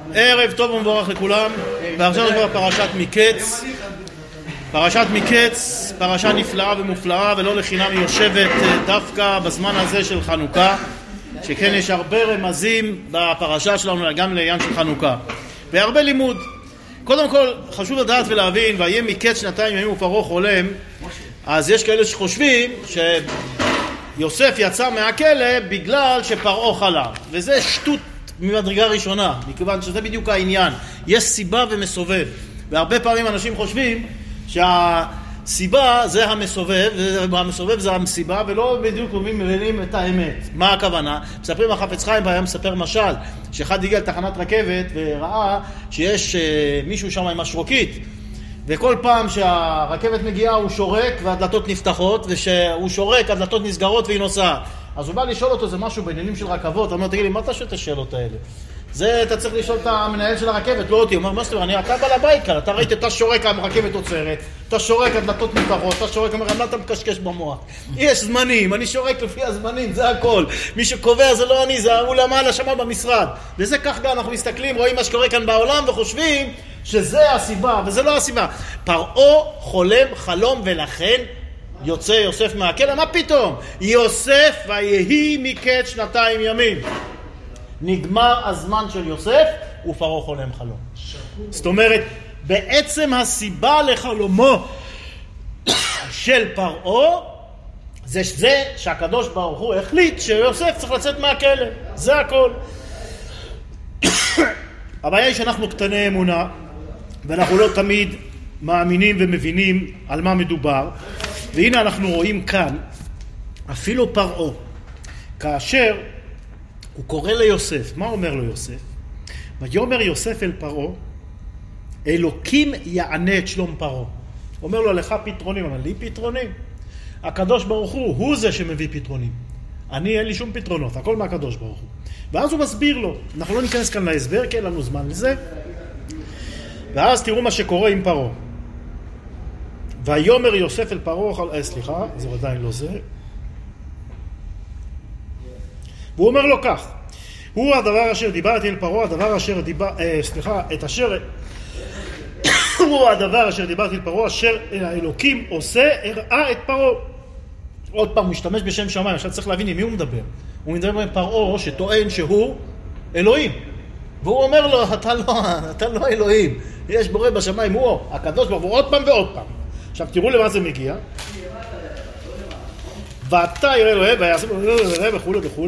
ערב טוב ומבורך לכולם. ועכשיו נשמע פרשת מקץ. פרשת מקץ, פרשה נפלאה ומופלאה, ולא לחינם היא יושבת דווקא בזמן הזה של חנוכה, שכן יש הרבה רמזים בפרשה שלנו גם לעניין של חנוכה והרבה לימוד. קודם כל חשוב לדעת ולהבין, ויהיה מקץ 2 ימים ופרעה חולם. אז יש כאלה שחושבים שיוסף יצא מהכלא בגלל שפרעה חלה, וזה שטות ממדרגה ראשונה, מכיוון שזה בדיוק העניין. יש סיבה ומסובב, והרבה פעמים אנשים חושבים שהסיבה זה המסובב, והמסובב זה המסיבה, ולא בדיוק מבינים את האמת. מה הכוונה? מספרים החפץ חיים והיה מספר משל, שאחד הגיע לתחנת רכבת וראה שיש מישהו שם עם השרוקית, וכל פעם שהרכבת מגיעה הוא שורק והדלתות נפתחות, ושהוא שורק הדלתות נסגרות והיא נוסעת. אז הוא בא לשאול אותו, זה משהו בעניינים של רכבות. הוא אומר, תגיד לי, מה אתה שואל את השאלות האלה? זה אתה צריך לשאול את המנהל של הרכבת, לא אותי. הוא אומר, מה שאתה, אתה בא לבית כאן, אתה ראית, אתה שורק, הרכבת עוצרת, אתה שורק, הדלתות נפתחות, אתה שורק, אומר, מה אתה מקשקש במוח? יש זמנים, אני שורק לפי הזמנים, זה הכל. מי שקובע זה לא אני, זה הוא למעלה שמה במשרד. וזה כך גם אנחנו מסתכלים, רואים מה שקורה כאן בעולם וחושבים שזה הסיבה, וזה לא הסיבה. פרעה חולם חלום ולכן יוצא יוסף מהכלא. מה פתאום? יוסף ויהי מקץ 2 ימים. נגמר הזמן של יוסף ופרעה חולם חלום. זאת אומרת, בעצם הסיבה לחלומו של פרעה זה שהקדוש ברוך הוא החליט שיוסף צריך לצאת מהכלא. זה הכל. הבעיה היא שאנחנו קטני אמונה, ואנחנו לא תמיד מאמינים ומבינים על מה מדובר. והנה אנחנו רואים כאן, אפילו פרעה, כאשר הוא קורא ליוסף, מה אומר לו יוסף? ויאמר יוסף אל פרעה, אלוקים יענה את שלום פרעה. אומר לו, לך פתרונים, אבל לי פתרונים? הקדוש ברוך הוא זה שמביא פתרונים. אני אין לי שום פתרונות, הכל מהקדוש ברוך הוא. ואז הוא מסביר לו, אנחנו לא ניכנס כאן להסבר, כי אין לנו זמן לזה. ואז תראו מה שקורה עם פרעה. ויאמר יוסף אל פרעה, סליחה, זה עדיין לא זה. והוא אומר לו כך, הוא הדבר אשר דיברתי אל פרעה, הדבר אשר הוא הדבר אשר דיברתי אל פרעה, אשר האלוקים עושה, הראה את פרעה. עוד פעם, הוא משתמש בשם שמיים, עכשיו צריך להבין עם מי הוא מדבר. הוא מדבר עם פרעה שטוען שהוא אלוהים. והוא אומר לו, אתה לא אלוהים, יש בורא בשמיים, הוא הקדוש ברוך הוא, עוד פעם ועוד פעם. עכשיו תראו למה זה מגיע. ואתה יראה אלוהים ויעשה וכו' וכו'.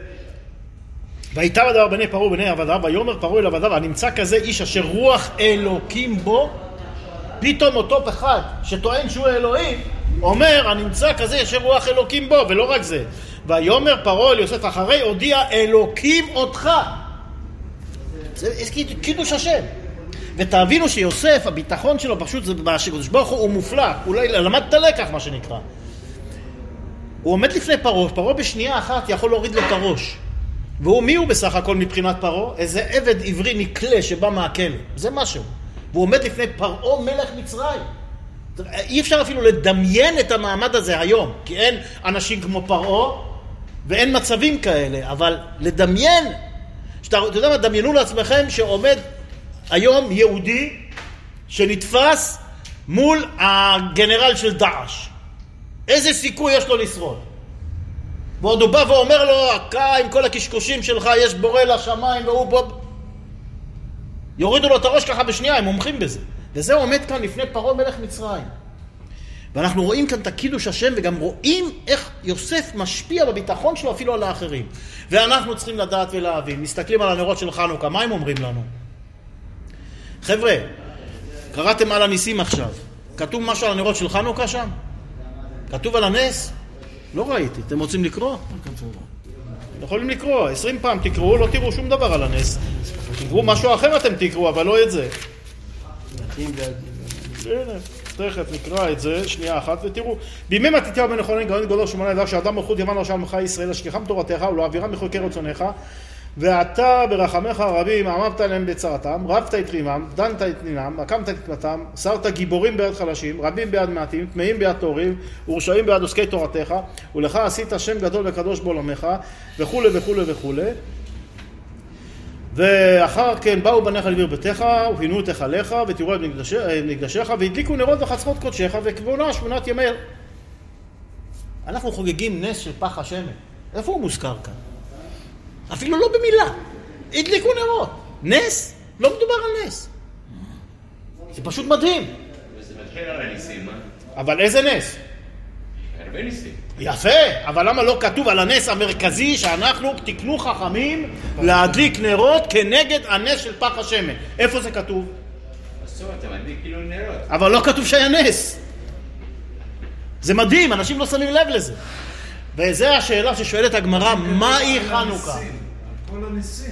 ויטב הדבר בני פרעה ובני עבדיו, ויאמר פרעה אל עבדיו, הנמצא כזה איש אשר רוח אלוקים בו. פתאום אותו אחד שטוען שהוא אלוהים אומר, הנמצא כזה אשר רוח אלוקים בו. ולא רק זה, ויאמר פרעה אל יוסף, אחרי הודיע אלוקים אותך. זה קידוש השם. ותבינו שיוסף, הביטחון שלו פשוט זה בקדוש ברוך הוא מופלא. אולי למד את הלקח, מה שנקרא. הוא עומד לפני פרעה, פרעה בשנייה אחת יכול להוריד לו את הראש. והוא מי הוא בסך הכל מבחינת פרעה? איזה עבד עברי נקלה שבא מהכלא. זה משהו. והוא עומד לפני פרעה מלך מצרים. אי אפשר אפילו לדמיין את המעמד הזה היום, כי אין אנשים כמו פרעה ואין מצבים כאלה. אבל לדמיין, אתה יודע מה, דמיינו לעצמכם שעומד היום יהודי שנתפס מול הגנרל של דאעש. איזה סיכוי יש לו לשרוד? ועוד הוא בא ואומר לו, עם כל הקשקושים שלך יש בורא לשמיים, והוא בוא... יורידו לו את הראש ככה בשנייה, הם מומחים בזה. וזה עומד כאן לפני פרעה מלך מצרים. ואנחנו רואים כאן את הקידוש השם, וגם רואים איך יוסף משפיע בביטחון שלו אפילו על האחרים. ואנחנו צריכים לדעת ולהבין. מסתכלים על הנרות של חנוכה, מה הם אומרים לנו? חבר'ה, קראתם על הניסים עכשיו. כתוב משהו על הנרות של חנוכה שם? כתוב על הנס? לא ראיתי. אתם רוצים לקרוא? יכולים לקרוא. 20 פעם תקראו, לא תראו שום דבר על הנס. תקראו משהו אחר אתם תקראו, אבל לא את זה. הנה, תכף נקרא את זה, שנייה אחת, ותראו. בימי מתתיהו בן יוחנן גאון גדול שמונה לדבר שאדם מלכות יוון רשע עמך ישראל, השכיחם תורתך ולהעבירם מחוקי רצונך, ואתה ברחמך הרבים עמדת להם בצרתם, רבת את רימם, דנת את נינם, הקמת את נקמתם, שרת גיבורים ביד חלשים, רבים ביד מעטים, טמאים ביד טהורים, ורשעים ביד עוסקי תורתך, ולך עשית שם גדול וקדוש בעולמך, וכו' וכו' וכו'. ואחר כן באו בניך לביר ביתך, ופינו את היכליך, ותראו את מקדשיך, והדליקו נרות בחצרות קודשיך, וכבונה 8 ימי. אנחנו חוגגים נס של פח השמן. איפה הוא מוזכר כאן? אפילו לא במילה. הדליקו נרות. נס? לא מדובר על נס. זה פשוט מדהים. וזה מתחיל על הניסים, מה? אבל איזה נס? הרבה ניסים. יפה, אבל למה לא כתוב על הנס המרכזי שאנחנו תקנו חכמים להדליק נרות כנגד הנס של פח השמן? איפה זה כתוב? בסוף אתה מדליק כאילו נרות. אבל לא כתוב שהיה נס. זה מדהים, אנשים לא שמים לב לזה. וזה השאלה ששואלת הגמרא, מהי חנוכה? כל הניסים.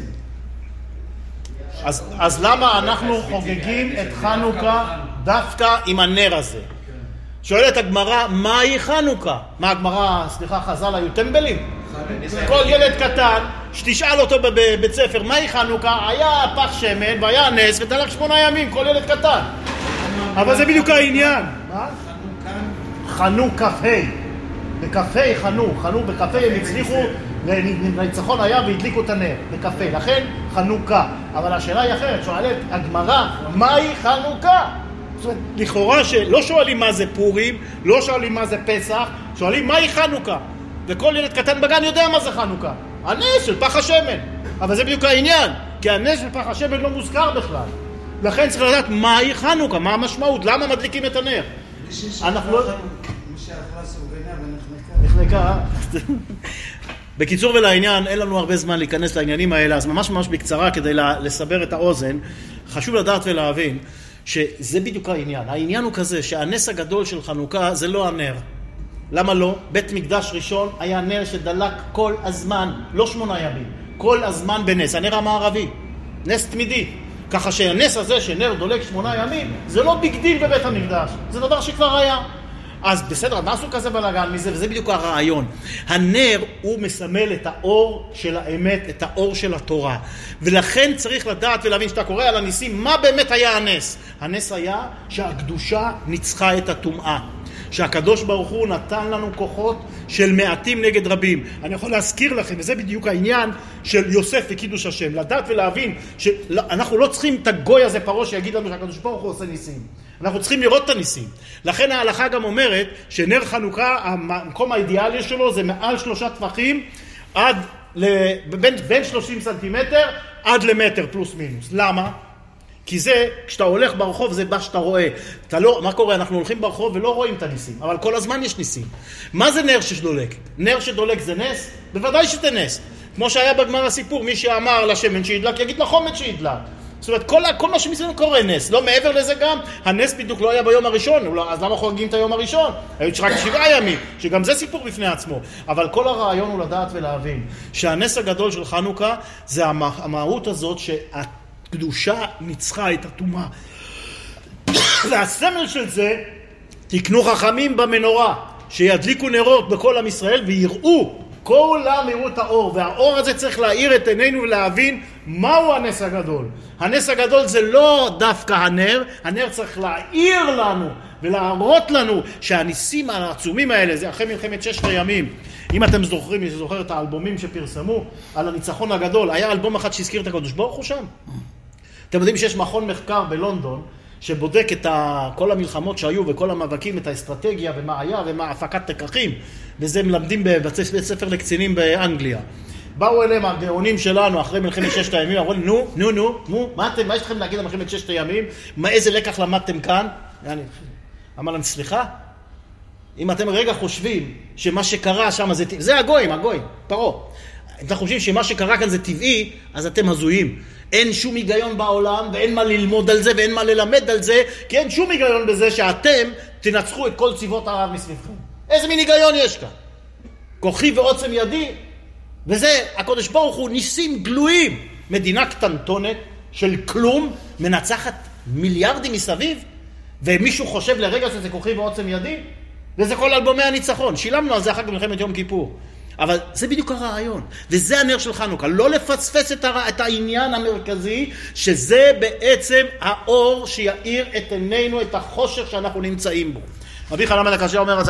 אז למה אנחנו חוגגים את חנוכה דווקא עם הנר הזה? שואלת הגמרא, מהי חנוכה? מה הגמרא, סליחה, חז"ל היו טמבלים? כל ילד קטן, שתשאל אותו בבית ספר, מהי חנוכה? היה פח שמן והיה נס ודלק 8 ימים, כל ילד קטן. אבל זה בדיוק העניין. מה? חנו כ"ה. בכ"ה חנו בכ"ה הם הצליחו, לניצחון היה והדליקו את הנר, בכ"ה, לכן חנוכה. אבל השאלה היא אחרת, שואלת הגמרא, מהי חנוכה? זאת אומרת, לכאורה שלא שואלים מה זה פורים, לא שואלים מה זה פסח, שואלים מהי חנוכה. וכל ילד קטן בגן יודע מה זה חנוכה. הנס של פח השמן. אבל זה בדיוק העניין, כי הנס של פח השמן לא מוזכר בכלל. לכן צריך לדעת מהי חנוכה, מה המשמעות, למה מדליקים את הנר. אנחנו לא... מי שאכלה סופגניה ונחנקה. בקיצור ולעניין, אין לנו הרבה זמן להיכנס לעניינים האלה, אז ממש בקצרה כדי לסבר את האוזן, חשוב לדעת ולהבין שזה בדיוק העניין. העניין הוא כזה שהנס הגדול של חנוכה זה לא הנר. למה לא? בית מקדש ראשון היה נר שדלק כל הזמן, לא 8 ימים, כל הזמן בנס, הנר המערבי, נס תמידי. ככה שהנס הזה שנר דולק 8 ימים, זה לא בגדיל בבית המקדש, זה דבר שכבר היה. אז בסדר, מה עשו כזה בלגן מזה? וזה בדיוק הרעיון. הנר הוא מסמל את האור של האמת, את האור של התורה. ולכן צריך לדעת ולהבין שאתה קורא על הניסים, מה באמת היה הנס? הנס היה שהקדושה ניצחה את הטומאה. שהקדוש ברוך הוא נתן לנו כוחות של מעטים נגד רבים. אני יכול להזכיר לכם, וזה בדיוק העניין של יוסף וקידוש השם. לדעת ולהבין שאנחנו לא צריכים את הגוי הזה פרעה שיגיד לנו שהקדוש ברוך הוא עושה ניסים. אנחנו צריכים לראות את הניסים. לכן ההלכה גם אומרת שנר חנוכה, המקום האידיאלי שלו זה מעל 3 טפחים, בין 30 סנטימטר עד למטר פלוס מינוס. למה? כי זה, כשאתה הולך ברחוב, זה מה שאתה רואה. מה קורה? אנחנו הולכים ברחוב ולא רואים את הניסים, אבל כל הזמן יש ניסים. מה זה נר שדולק? נר שדולק זה נס? בוודאי שזה נס. כמו שהיה בגמר הסיפור, מי שאמר לשמן שידלק, יגיד לחומץ שידלק. זאת אומרת, כל מה שמסביבנו קורה נס. לא מעבר לזה גם, הנס בדיוק לא היה ביום הראשון, אז למה חוגגים את היום הראשון? היו רק 7 ימים, שגם זה סיפור בפני עצמו. אבל כל הרעיון הוא לדעת ולהבין, שהנס הגדול של חנוכה, זה המהות הזאת הקדושה ניצחה את הטומאה. והסמל של זה, תקנו חכמים במנורה, שידליקו נרות בכל עם ישראל ויראו, כולם יראו את האור, והאור הזה צריך להאיר את עינינו ולהבין מהו הנס הגדול. הנס הגדול זה לא דווקא הנר, הנר צריך להאיר לנו ולהראות לנו שהניסים העצומים האלה, זה אחרי מלחמת 6 הימים. אם אתם זוכרים, מי שזוכר את האלבומים שפרסמו על הניצחון הגדול, היה אלבום אחד שהזכיר את הקדוש ברוך הוא שם. אתם יודעים שיש מכון מחקר בלונדון שבודק את כל המלחמות שהיו וכל המאבקים, את האסטרטגיה ומה היה ומה הפקת לקחים, וזה מלמדים בבית ספר לקצינים באנגליה. באו אליהם הגאונים שלנו אחרי מלחמת 6 הימים, אמרו נו, מה יש לכם להגיד על מלחמת 6 הימים? איזה לקח למדתם כאן? אמר להם, סליחה, אם אתם רגע חושבים שמה שקרה שם זה הגויים, פרעה. אם אתם חושבים שמה שקרה כאן זה טבעי, אז אתם הזויים. אין שום היגיון בעולם, ואין מה ללמוד על זה, ואין מה ללמד על זה, כי אין שום היגיון בזה שאתם תנצחו את כל צבאות ערב מסביבכם. איזה מין היגיון יש כאן? כוחי ועוצם ידי, וזה, הקדוש ברוך הוא ניסים גלויים. מדינה קטנטונת של כלום, מנצחת מיליארדים מסביב, ומישהו חושב לרגע שזה כוחי ועוצם ידי, וזה כל אלבומי הניצחון. שילמנו על זה אחר כך מלחמת יום כיפור. אבל זה בדיוק הרעיון, וזה הנר של חנוכה, לא לפספס את העניין המרכזי, שזה בעצם האור שיאיר את עינינו, את החושך שאנחנו נמצאים בו. רבי חנן בן עקשיא אומר,